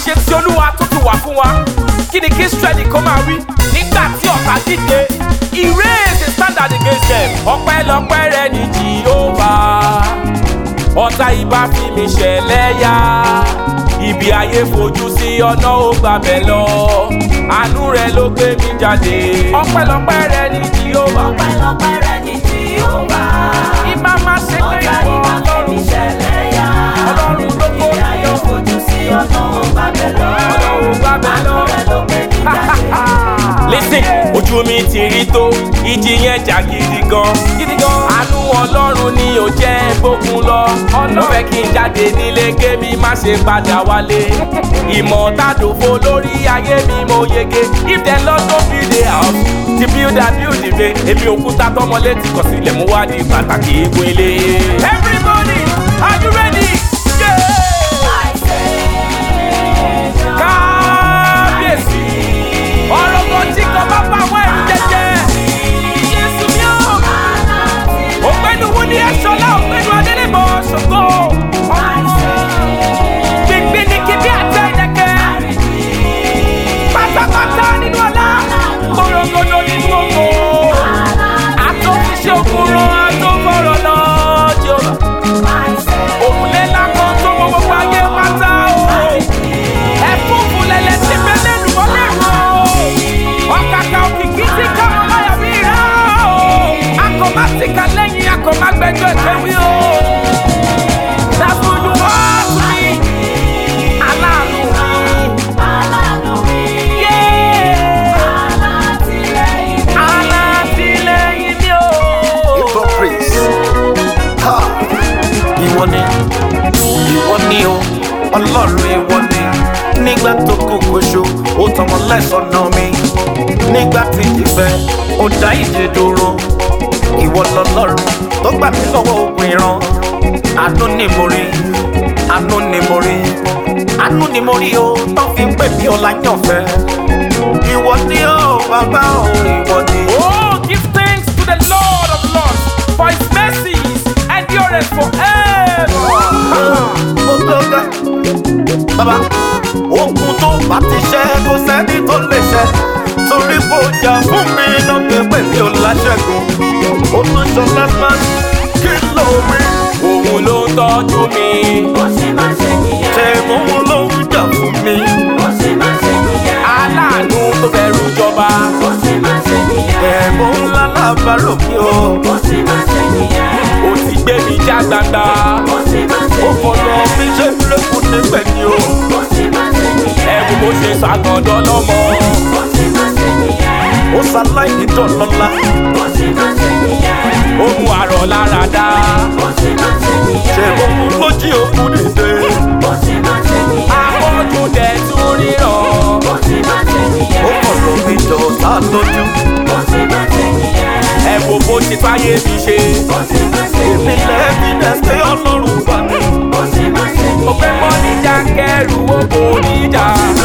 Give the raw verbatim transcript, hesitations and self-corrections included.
ṣe ti Olúwa tó ti wà fún wa kí ni kí Ísírẹ́lì kó máa wí nígbà tí ọ̀tá dìde he raised a standard against them. ọpẹ́lọpẹ́ rẹ ní Jèhófà ọ̀tá ìbá fi mi ṣẹlẹ́yà ibi ayé fojú sí ọ̀nà ó gbàbẹ̀ lọ àánú rẹ ló gbé mi jáde. ọpẹ́lọpẹ́ rẹ ní Jèhófà ọpẹ́lọpẹ́ rẹ ní Jèhófà ìbá má ṣe pé ọ̀tá ìwọ ìbá fi mi ṣẹlẹ́yà Ọlọ́run ló kó ibi ayé fojú sí ọ̀nà ó gbàbẹ̀ lọ ọ̀nà ó gbàbẹ̀ lọ. àánú rẹ ló gbé mi jáde. Listen, ojú mi ti rí tó ìjì yẹn jà gidi gan. gidi gan. àánú Ọlọ́run ni ò jẹ́ bókun lọ. ọ̀nà fẹ́ kí n jáde nílé kémi má ṣe padà wálé. ìmọ̀ tàdófo lórí ayé mi mo yege. if dem lọ tó build a house ti builder build ilé. èmi òkúta tọmọlé ti kọ̀ sílẹ̀ mú wá di pàtàkì igun ilé. everybody are you ready? kábíyèsí ọ̀rọ̀ kan tí kan bá bá àwọn ẹ̀rù jẹjẹ. Jésù mi ò. ògbẹ́nu wo ni ẹ̀ṣọ́lá ògbẹ́nu adélébọ̀ ṣògo. gbìngbìn ní kíbi àtẹ ìdẹ́kẹ́. pátápátá nínú ọlá. kórógódó nínú ògo. àtòfiṣe òkúrò àtòfọ̀rọ̀ lọ Jèhófà. òrùlé ńlá kan tó mọ gbogbo ayé pátá o. ẹ̀fúùfù lẹ̀lẹ̀ tí bẹ́lẹ̀ lù wọ́n lẹ́rù o. ọ̀kàkà òkìkí tí káwọn láyà bí rà o. akọ̀mátìkà lẹ́yìn akọ̀mágbẹ́jọ́ ìkẹ́wé o. dàbùlù ọ̀sùn mi. aláàánú mi. alátìlẹ́yìn mi o. Ìbọn praise. Ha! Ìwọ ni, ìwọ ni o, Ọlọ́run ìwọ ni. Nígbà tó kù kóṣó, ó tọmọ lẹ́sọ̀nà mi. Nígbà tí ìfẹ́, ó dá ìdè dúró. Ìwọ lọlọ́run tó gbà mí lọ́wọ́ ogun ìran. Àánú ni mo rí, àánú ni mo rí. Àánú ni mo rí o, tó fi ń pè mí ọ̀làyànfẹ́. Ìwọ ni o, bàbá o, ìwọ ni. Oh, give thanks to the Lord of Lords for his mercies endureth forever. Mo gbọ́dọ̀ bàbá ogun tó bá ti ṣe kò sẹ́ni tó lè ṣe torí kò jà fún mi náà pé pé mi ò láṣẹ́gun ó tún ṣọ lásán kí ló wí. òun ló ń tọ́jú mi. bó ṣe máa ṣe nìyẹn. ṣé òun ló ń jà fún mi. bó ṣe máa ṣe nìyẹn. aláàánú tó fẹ́rù jọba. bó ṣe máa ṣe nìyẹn. ẹ̀bùn ńlá lábàárò mi o. bó ṣe máa ṣe nìyẹn. ó ti gbé mi já gbangba. bó ṣe máa ṣe ó kọ̀ lọ nìyẹn. mi ṣe fúlẹ́kùn níbẹ̀ ni o. bó ṣe máa ṣe nìyẹn. ẹ̀rù bó ṣe ṣàgàndọ́ lọ́mọ. bó ṣe máa ṣe nìyẹn. ó ṣaláìní dọ̀lọ́lá. bó ṣe máa ṣe nìyẹn. ohun àrọ̀ lára dá. bó ṣe máa ṣe nìyẹn. ṣé òun ló jí òkú dìde. bó ṣe máa ṣe nìyẹn. afọ́jú dẹ̀ tún ríran. bó ṣe máa ṣe nìyẹn. ó kọ̀ lọ mi jọ sá lójú. bó ṣe máa ṣe nìyẹn. ẹ wo bó ṣe fáyé mi ṣe. bó ṣe máa ṣe èmi nìyẹn. lẹ́ẹ̀mí lẹ́sẹ̀ ọlọ́run wà ní. bó ṣe máa ṣe mo fẹ́ nìyẹn. mọ́ níjà kẹrù ó kò níjà.